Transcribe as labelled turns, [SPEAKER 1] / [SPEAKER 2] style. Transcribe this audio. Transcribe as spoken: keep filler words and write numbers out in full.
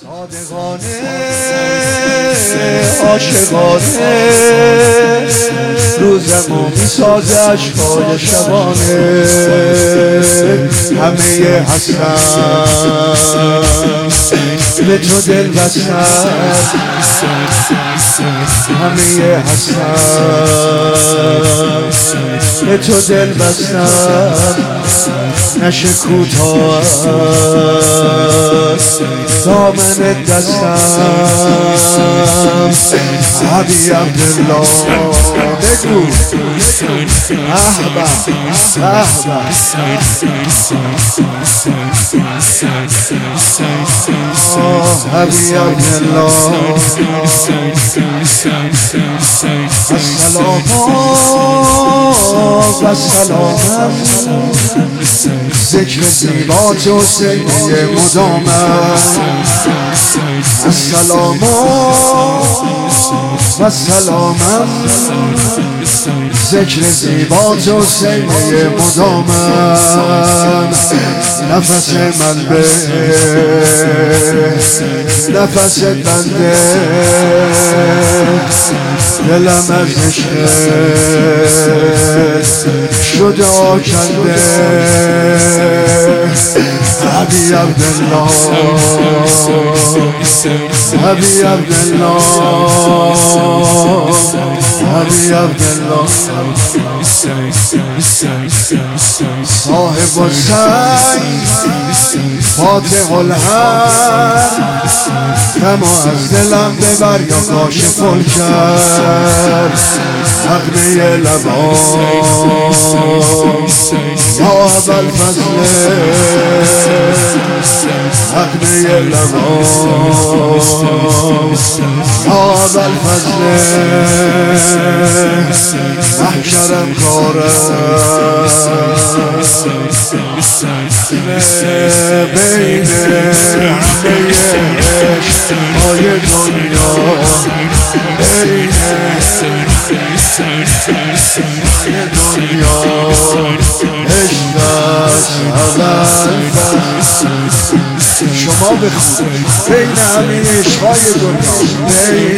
[SPEAKER 1] صادقانه عاشقانه روزمو میسازه اشکای شبانه همه هستن به تو دل بستن همه هستن به تو دل بستن نشه کوتاه دامن دستم حبی عبدالله بگو احبا احبا حبی عبدالله السلام و السلام ذکر زیبات و سیده مدامم السلام و السلامم ذکر زیبات و سیده مدامم نفس من به نفس بنده دلم از عشق شده آکنده حبی عبدالله حبی عبدالله حبی عبدالله صاحب السعی فاتح الحق کما از دلم ببر یا کاش فل کرد حقنه لبان یا اول فضله حقنه لبان یا اول فضله محشرم کارم بین همه عشقهای دنیا بین دنیا عشق است اول شما بخونید بین همین عشقهای دنیا بین